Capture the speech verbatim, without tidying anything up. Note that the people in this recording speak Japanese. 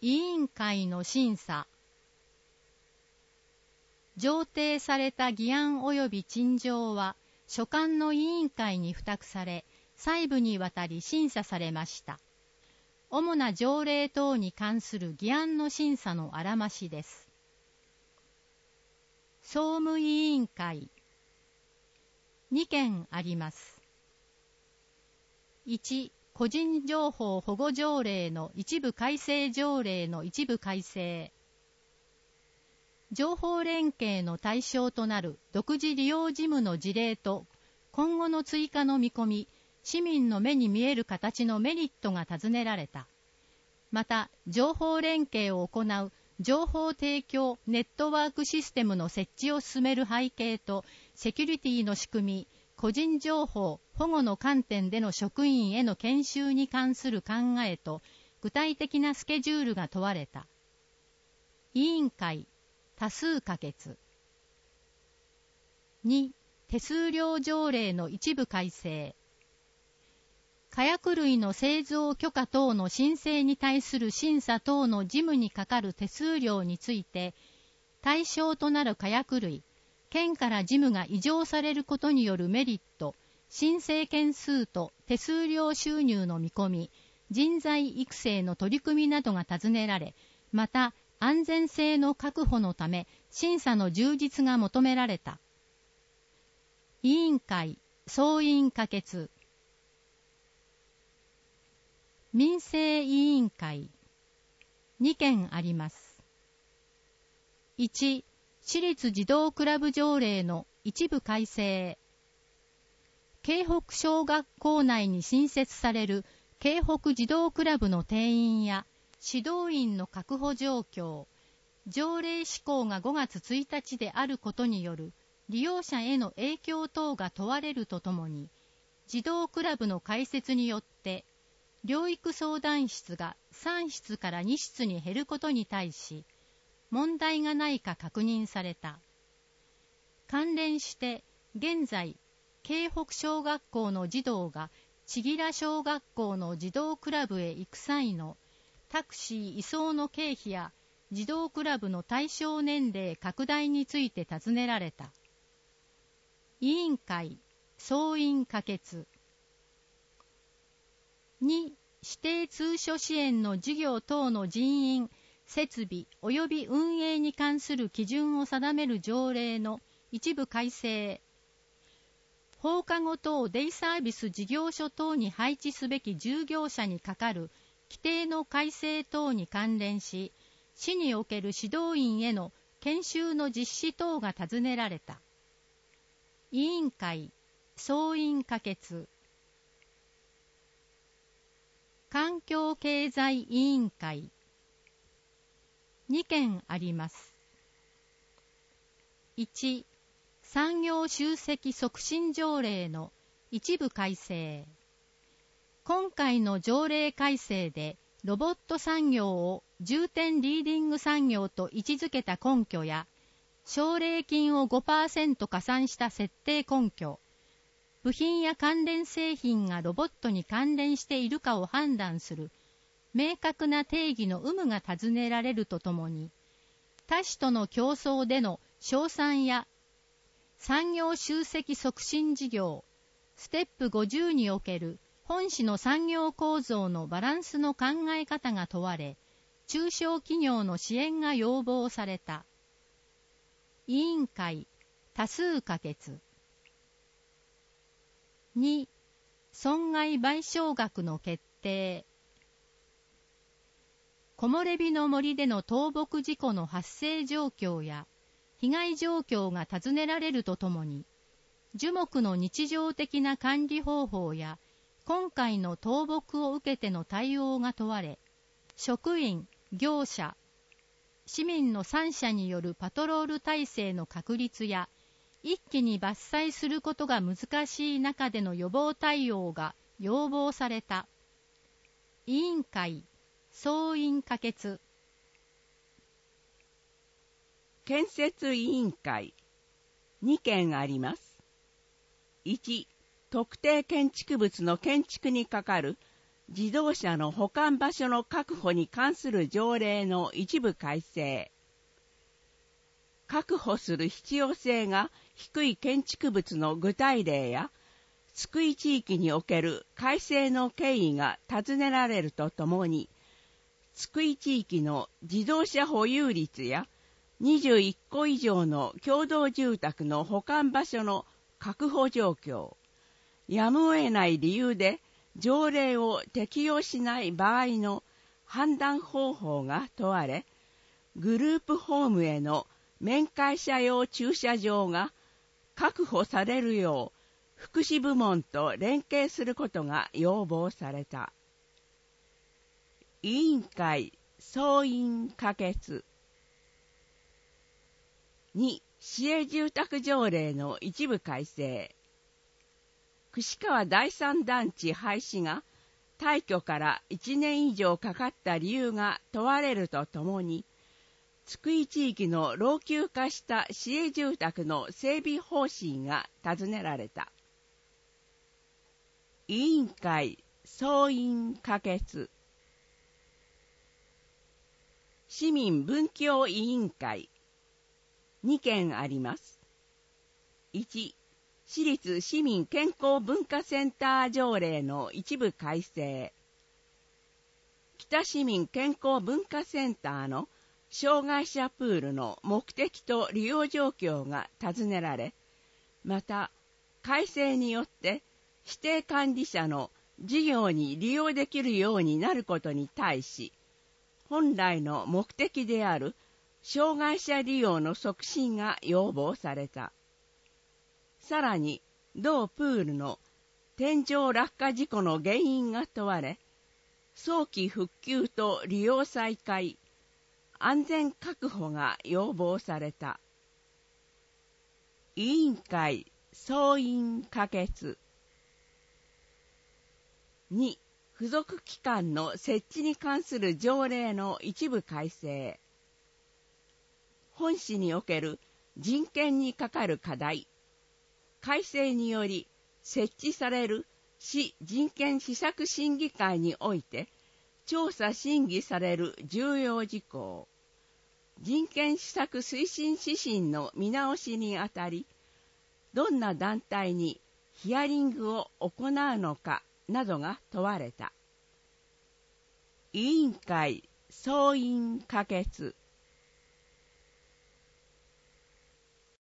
委員会の審査。上呈された議案及び陳情は所管の委員会に付託され、細部にわたり審査されました。主な条例等に関する議案の審査のあらましです。総務委員会。にけんあります。いち、個人情報保護条例の一部改正条例の一部改正。情報連携の対象となる独自利用事務の事例と今後の追加の見込み、市民の目に見える形のメリットが尋ねられた。また、情報連携を行う情報提供ネットワークシステムの設置を進める背景とセキュリティの仕組み、個人情報保護の観点での職員への研修に関する考えと具体的なスケジュールが問われた。委員会多数可決。に、手数料条例の一部改正。火薬類の製造許可等の申請に対する審査等の事務にかかる手数料について、対象となる火薬類、県から事務が移譲されることによるメリット、申請件数と手数料収入の見込み、人材育成の取り組みなどが尋ねられ、また、安全性の確保のため審査の充実が求められた。委員会総委員可決。民生委員会にけんあります。いち、私立児童クラブ条例の一部改正。京北小学校内に新設される京北児童クラブの定員や指導員の確保状況、条例施行がごがつついたちであることによる利用者への影響等が問われるとともに、児童クラブの開設によって療育相談室がさんしつからにしつに減ることに対し、問題がないか確認された。関連して、現在、京北小学校の児童が千吉良小学校の児童クラブへ行く際のタクシー移送の経費や児童クラブの対象年齢拡大について尋ねられた。委員会総員可決。に、指定通所支援の事業等の人員、設備及び運営に関する基準を定める条例の一部改正。放課後等デイサービス事業所等に配置すべき従業者にかかる規定の改正等に関連し、市における指導員への研修の実施等が尋ねられた。委員会総員可決。環境経済委員会にけんあります。いち、産業集積促進条例の一部改正。今回の条例改正でロボット産業を重点リーディング産業と位置づけた根拠や、奨励金を ごパーセント 加算した設定根拠、部品や関連製品がロボットに関連しているかを判断する明確な定義の有無が尋ねられるとともに、他種との競争での賞賛や産業集積促進事業、ステップごじゅうにおける本市の産業構造のバランスの考え方が問われ、中小企業の支援が要望された。委員会多数可決。に、損害賠償額の決定。木漏れ日の森での倒木事故の発生状況や被害状況が尋ねられるとともに、樹木の日常的な管理方法や今回の倒木を受けての対応が問われ、職員、業者、市民のさん者によるパトロール体制の確立や、一気に伐採することが難しい中での予防対応が要望された。委員会総員可決。 建設委員会にけんあります。いち、特定建築物の建築にかかる自動車の保管場所の確保に関する条例の一部改正。確保する必要性が低い建築物の具体例や、津久井地域における改正の経緯が尋ねられるとともに、津久井地域の自動車保有率や、にじゅういっこ以上の共同住宅の保管場所の確保状況、やむを得ない理由で条例を適用しない場合の判断方法が問われ、グループホームへの面会者用駐車場が確保されるよう福祉部門と連携することが要望された。委員会総員可決。に、市営住宅条例の一部改正。串川第三団地廃止が退去からいちねん以上かかった理由が問われるとともに、津久井地域の老朽化した市営住宅の整備方針が尋ねられた。委員会総員可決。市民文教委員会にけんあります。いち、市立市民健康文化センター条例の一部改正。北市民健康文化センターの障害者プールの目的と利用状況が尋ねられ、また改正によって指定管理者の事業に利用できるようになることに対し、本来の目的である障害者利用の促進が要望された。さらに、同プールの天井落下事故の原因が問われ、早期復旧と利用再開、安全確保が要望された。委員会総員可決。に、付属機関の設置に関する条例の一部改正。本市における人権にかかる課題、改正により設置される市人権施策審議会において調査審議される重要事項、人権施策推進指針の見直しにあたり、どんな団体にヒアリングを行うのかなどが問われた。委員会総員可決。